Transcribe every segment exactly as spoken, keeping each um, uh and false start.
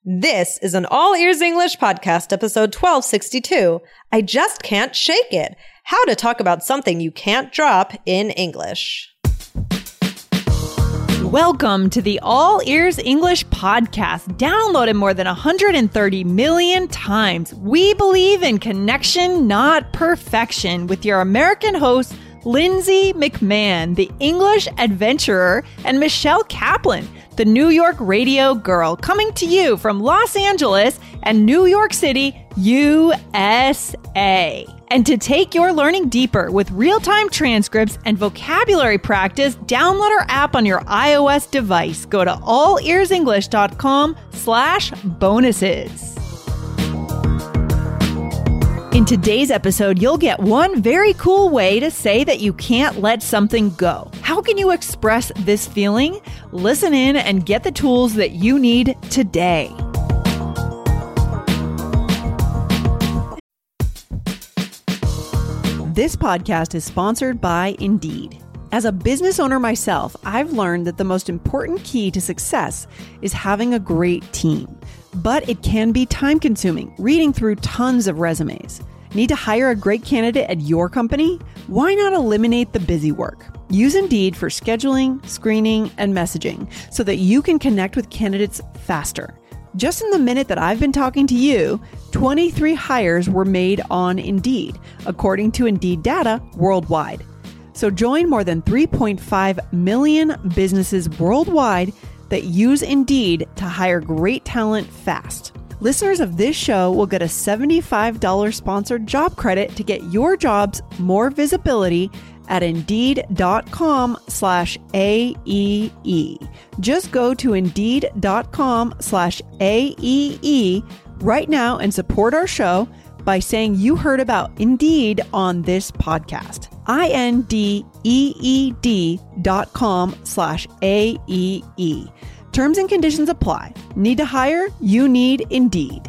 This is an All Ears English podcast, episode twelve sixty-two. I just can't shake it. How to talk about something you can't drop in English. Welcome to the All Ears English podcast, downloaded more than one hundred thirty million times. We believe in connection, not perfection, with your American host, Lindsay McMahon, the English adventurer, and Michelle Kaplan, the New York radio girl, coming to you from Los Angeles and New York City, U S A. And to take your learning deeper with real-time transcripts and vocabulary practice, download our app on your iOS device. Go to allearsenglish.com slash bonuses. In today's episode, you'll get one very cool way to say that you can't let something go. How can you express this feeling? Listen in and get the tools that you need today. This podcast is sponsored by Indeed. As a business owner myself, I've learned that the most important key to success is having a great team. But it can be time-consuming, reading through tons of resumes. Need to hire a great candidate at your company? Why not eliminate the busy work? Use Indeed for scheduling, screening, and messaging so that you can connect with candidates faster. Just in the minute that I've been talking to you, twenty-three hires were made on Indeed, according to Indeed data worldwide. So join more than three point five million businesses worldwide that use Indeed to hire great talent fast. Listeners of this show will get a seventy-five dollars sponsored job credit to get your jobs more visibility at Indeed.com slash AEE. Just go to Indeed.com slash AEE right now and support our show by saying you heard about Indeed on this podcast. I-N-D-E-E-D dot com slash A-E-E. Terms and conditions apply. Need to hire? You need Indeed.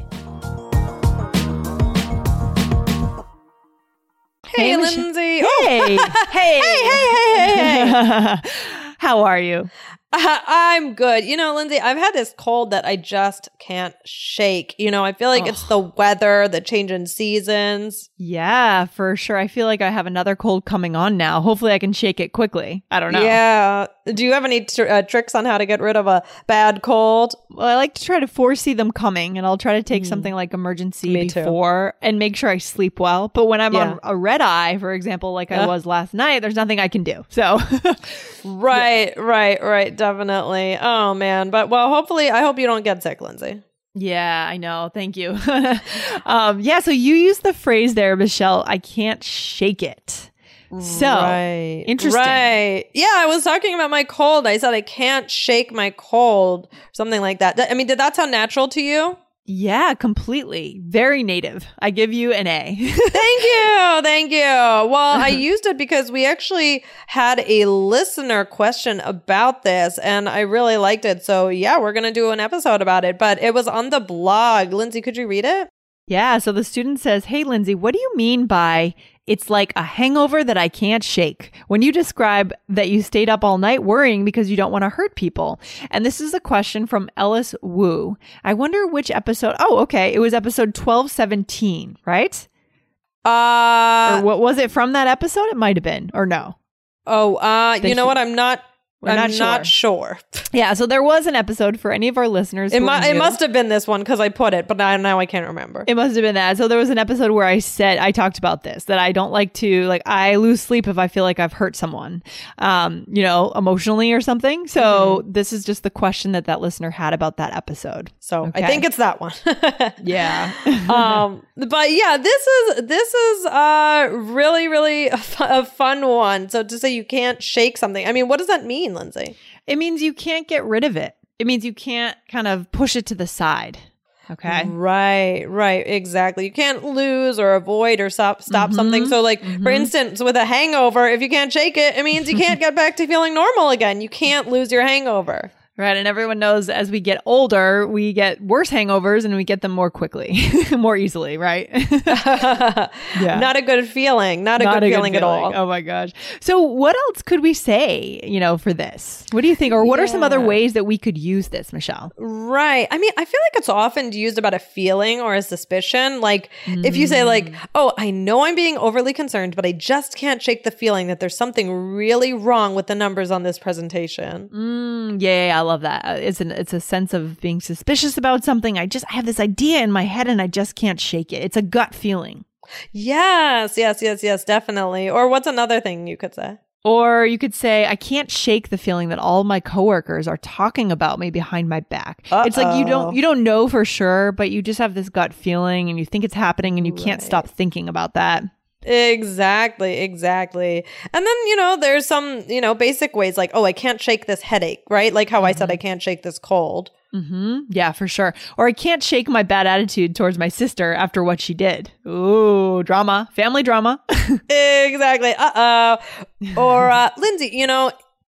Hey, hey Lindsay. Hey. Oh. hey. Hey, hey, hey, hey, hey. How are you? Uh, I'm good. You know, Lindsay, I've had this cold that I just can't shake. You know, I feel like oh. it's the weather, the change in seasons. Yeah, for sure. I feel like I have another cold coming on now. Hopefully I can shake it quickly. I don't know. Yeah. Do you have any tr- uh, tricks on how to get rid of a bad cold? Well, I like to try to foresee them coming, and I'll try to take mm. something like emergency Me before too. and make sure I sleep well. But when I'm yeah. on a red eye, for example, like I uh. was last night, there's nothing I can do. So, right, yeah. right, right. Definitely. Oh, man. But well, hopefully, I hope you don't get sick, Lindsay. Yeah, I know. Thank you. um, yeah. So you used the phrase there, Michelle, I can't shake it. So right. interesting. Right. Yeah. I was talking about my cold. I said, I can't shake my cold, something like that. I mean, did that sound natural to you? Yeah, completely. Very native. I give you an A. Thank you. Thank you. Well, I used it because we actually had a listener question about this and I really liked it. So yeah, we're going to do an episode about it, but it was on the blog. Lindsay, could you read it? Yeah. So the student says, hey, Lindsay, what do you mean by it's like a hangover that I can't shake when you describe that you stayed up all night worrying because you don't want to hurt people? And this is a question from Ellis Wu. I wonder which episode. Oh, okay. It was episode twelve seventeen, right? Uh, or what was it from that episode? It might have been, or no. Oh, uh, you know what? I'm not. We're I'm not sure. not sure. Yeah, so there was an episode for any of our listeners. It, mu- it must have been this one because I put it, but now, now I can't remember. It must have been that. So there was an episode where I said, I talked about this, that I don't like to, like, I lose sleep if I feel like I've hurt someone, um, you know, emotionally or something. So mm-hmm. this is just the question that that listener had about that episode. So okay. I think it's that one. Yeah. um, but yeah, this is, this is uh really, really a, fu- a fun one. So to say you can't shake something, I mean, what does that mean, Lindsay? It means you can't get rid of it. It means you can't kind of push it to the side. Okay. Right, right. Exactly. You can't lose or avoid or stop stop mm-hmm. something. So like, mm-hmm. for instance, with a hangover, if you can't shake it, it means you can't get back to feeling normal again. You can't lose your hangover. Right. And everyone knows as we get older, we get worse hangovers and we get them more quickly, more easily, right? Yeah. Not a good feeling. Not a, Not good, a feeling good feeling at all. Oh my gosh. So what else could we say, you know, for this? What do you think? Or what yeah. are some other ways that we could use this, Michelle? Right. I mean, I feel like it's often used about a feeling or a suspicion. Like mm. if you say like, oh, I know I'm being overly concerned, but I just can't shake the feeling that there's something really wrong with the numbers on this presentation. Mm, yeah, I love that. It's an it's a sense of being suspicious about something. I just I have this idea in my head and I just can't shake it. It's a gut feeling. Yes, yes, yes, yes, definitely. Or what's another thing you could say? Or you could say, I can't shake the feeling that all my coworkers are talking about me behind my back. Uh-oh. It's like you don't you don't know for sure, but you just have this gut feeling and you think it's happening and you can't right. stop thinking about that. Exactly, exactly. And then, you know, there's some, you know, basic ways like, oh, I can't shake this headache, right? Like how mm-hmm. I said I can't shake this cold. Mm-hmm. Yeah, for sure. Or I can't shake my bad attitude towards my sister after what she did. Ooh, drama, family drama. Exactly. Uh-oh. Or, uh, Lindsay, you know,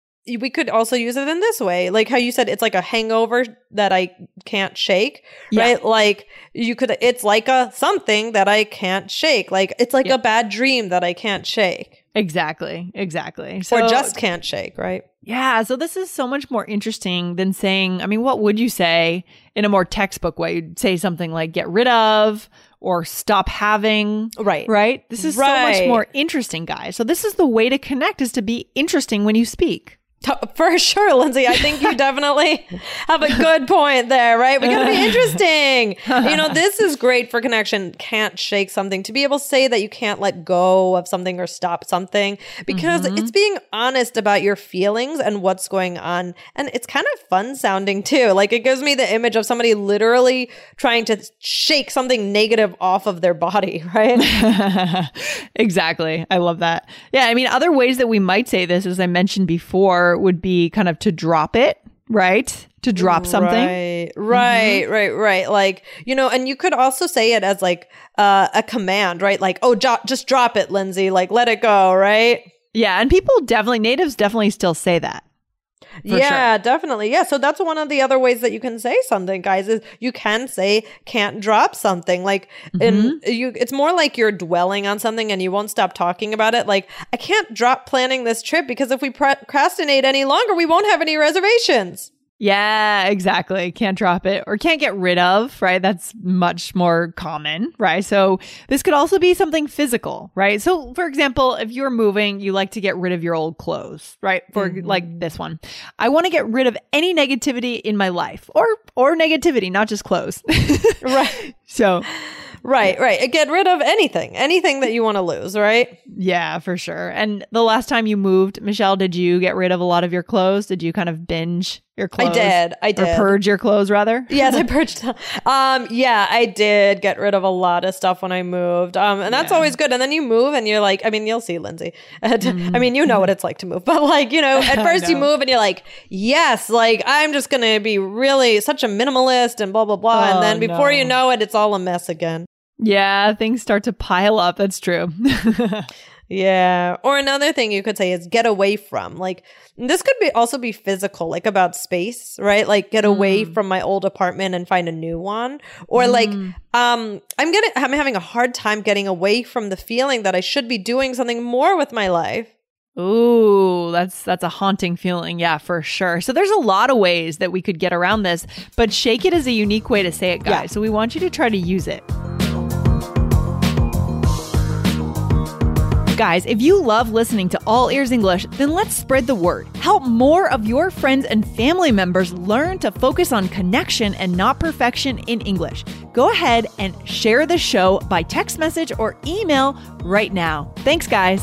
we could also use it in this way. Like how you said, it's like a hangover that I can't shake, yeah. right? Like you could, it's like a something that I can't shake. Like it's like yeah. a bad dream that I can't shake. Exactly. Exactly. So, or just can't shake, right? Yeah. So this is so much more interesting than saying, I mean, what would you say in a more textbook way? You'd say something like get rid of or stop having. Right. Right. This is right. so much more interesting, guys. So this is the way to connect, is to be interesting when you speak. For sure, Lindsay. I think you definitely have a good point there, right? We got to be interesting. You know, this is great for connection. Can't shake something. To be able to say that you can't let go of something or stop something, because mm-hmm. it's being honest about your feelings and what's going on. And it's kind of fun sounding too. Like it gives me the image of somebody literally trying to shake something negative off of their body, right? Exactly. I love that. Yeah. I mean, other ways that we might say this, as I mentioned before, would be kind of to drop it, right? To drop something. Right, right, mm-hmm. right, right. Like, you know, and you could also say it as like uh, a command, right? Like, oh, jo- just drop it, Lindsay. Like, let it go, right? Yeah. And people definitely, natives definitely still say that. Yeah, sure. definitely. Yeah. So that's one of the other ways that you can say something, guys, is you can say can't drop something. Like mm-hmm. and you it's more like you're dwelling on something and you won't stop talking about it. Like, I can't drop planning this trip because if we procrastinate any longer, we won't have any reservations. Yeah, exactly. Can't drop it or can't get rid of, right? That's much more common, right? So this could also be something physical, right? So for example, if you're moving, you like to get rid of your old clothes, right? For mm-hmm. like this one, I want to get rid of any negativity in my life, or or negativity, not just clothes. Right. So Right, right. Get rid of anything, anything that you want to lose, right? Yeah, for sure. And the last time you moved, Michelle, did you get rid of a lot of your clothes? Did you kind of binge your clothes? I did. I did. Or purge your clothes, rather? Yes, I purged. Um, yeah, I did get rid of a lot of stuff when I moved. Um, and that's yeah. always good. And then you move and you're like, I mean, you'll see, Lindsay. Mm-hmm. I mean, you know what it's like to move. But like, you know, at first you move and you're like, yes, like I'm just going to be really such a minimalist and blah, blah, blah. Oh, and then before no. you know it, it's all a mess again. Yeah, things start to pile up. That's true. Yeah. Or another thing you could say is get away from. Like, this could be also be physical, like about space, right? Like get away mm. from my old apartment and find a new one. Or mm. like, um, I'm gonna I'm having a hard time getting away from the feeling that I should be doing something more with my life. Ooh, that's that's a haunting feeling. Yeah, for sure. So there's a lot of ways that we could get around this, but shake it is a unique way to say it, guys. Yeah. So we want you to try to use it. Guys, if you love listening to All Ears English, then let's spread the word. Help more of your friends and family members learn to focus on connection and not perfection in English. Go ahead and share the show by text message or email right now. Thanks, guys.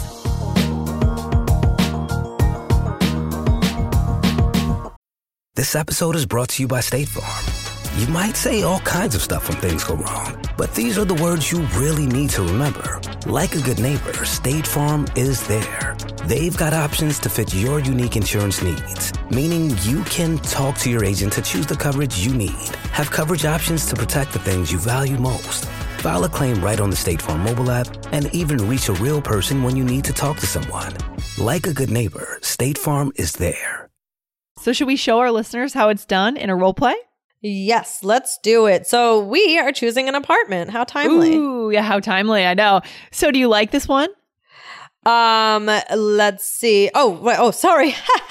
This episode is brought to you by State Farm. You might say all kinds of stuff when things go wrong, but these are the words you really need to remember. Like a good neighbor, State Farm is there. They've got options to fit your unique insurance needs, meaning you can talk to your agent to choose the coverage you need, have coverage options to protect the things you value most, file a claim right on the State Farm mobile app, and even reach a real person when you need to talk to someone. Like a good neighbor, State Farm is there. So should we show our listeners how it's done in a role play? Yes, let's do it. So we are choosing an apartment. How timely. Ooh, yeah, how timely. I know. So do you like this one? Um, let's see. Oh, wait, oh, sorry.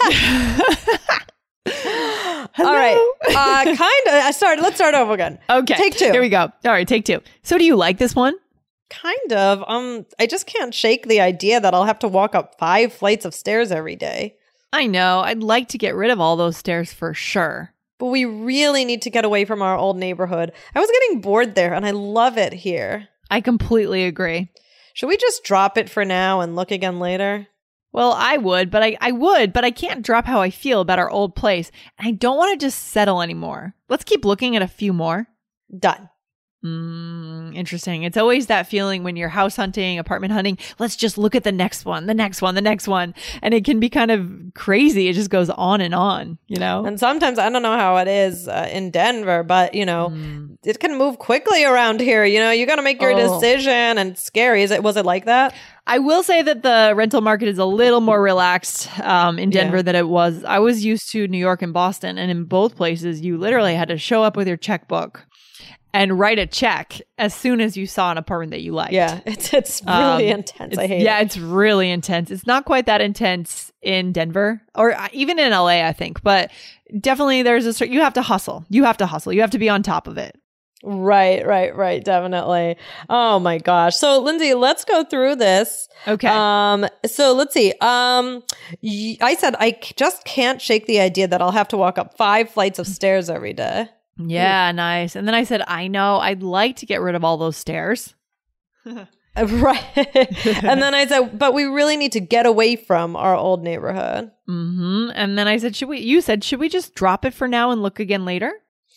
All right. Uh, kind of. I started. Let's start over again. Okay. Take two. Here we go. All right, take two. So do you like this one? Kind of. Um, I just can't shake the idea that I'll have to walk up five flights of stairs every day. I know. I'd like to get rid of all those stairs for sure. But we really need to get away from our old neighborhood. I was getting bored there, and I love it here. I completely agree. Should we just drop it for now and look again later? Well, I would, but I, I would, but I can't drop how I feel about our old place. And I don't want to just settle anymore. Let's keep looking at a few more. Done. Mm, interesting. It's always that feeling when you're house hunting, apartment hunting. Let's just look at the next one, the next one, the next one. And it can be kind of crazy. It just goes on and on, you know? And sometimes, I don't know how it is uh, in Denver, but, you know, Mm. it can move quickly around here. You know, you got to make your Oh. decision, and it's scary. Is it? Was it like that? I will say that the rental market is a little more relaxed um, in Denver Yeah. than it was. I was used to New York and Boston, and in both places, you literally had to show up with your checkbook and write a check as soon as you saw an apartment that you liked. Yeah, it's it's really Um, intense. I It's- hate yeah, it. it's really intense. It's not quite that intense in Denver or uh, even in L A, I think, but definitely there's a cer- you have to hustle. You have to hustle. You have to be on top of it. Right, right, right. Definitely. Oh my gosh. So, Lindsay, let's go through this. Okay. Um. So let's see. Um. y- I said I c- just can't shake the idea that I'll have to walk up five flights of stairs every day. Yeah, nice. And then I said, I know, I'd like to get rid of all those stairs. Uh, Right. And then I said, but we really need to get away from our old neighborhood. Mm-hmm. And then I said, should we, you said, should we just drop it for now and look again later?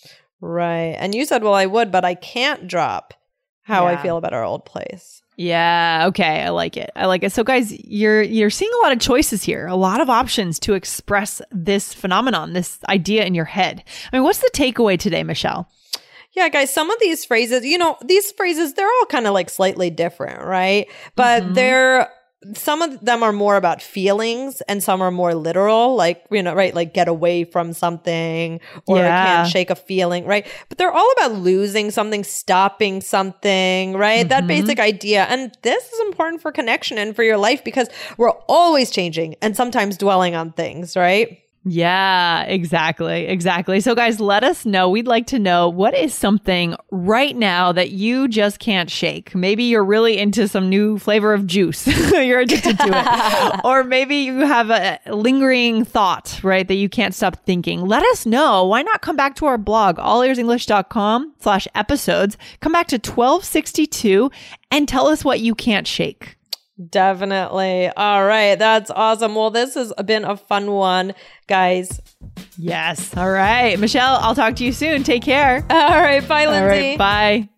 Right. And you said, well, I would, but I can't drop how I Yeah. feel about our old place. Yeah. Okay. I like it. I like it. So guys, you're, you're seeing a lot of choices here, a lot of options to express this phenomenon, this idea in your head. I mean, what's the takeaway today, Michelle? Yeah, guys, some of these phrases, you know, these phrases, they're all kind of like slightly different, right? But Mhm. they're, some of them are more about feelings and some are more literal, like, you know, right? Like get away from something or Yeah. can't shake a feeling, right? But they're all about losing something, stopping something, right? That Mhm. basic idea. And this is important for connection and for your life because we're always changing and sometimes dwelling on things, right? Yeah, exactly. Exactly. So guys, let us know. We'd like to know what is something right now that you just can't shake. Maybe you're really into some new flavor of juice. You're addicted to it. Or maybe you have a lingering thought, right, that you can't stop thinking. Let us know. Why not come back to our blog, all ears english dot com slash episodes. Come back to twelve sixty-two and tell us what you can't shake. Definitely. All right. That's awesome. Well, this has been a fun one, guys. Yes. All right. Michelle, I'll talk to you soon. Take care. All right. Bye, All Lindsay. right. Bye.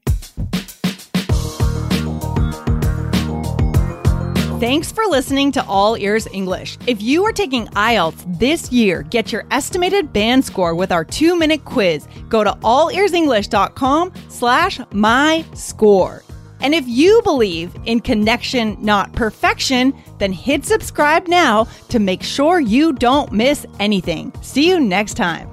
Thanks for listening to All Ears English. If you are taking I E L T S this year, get your estimated band score with our two-minute quiz. Go to all ears english dot com slash my score. And if you believe in connection, not perfection, then hit subscribe now to make sure you don't miss anything. See you next time.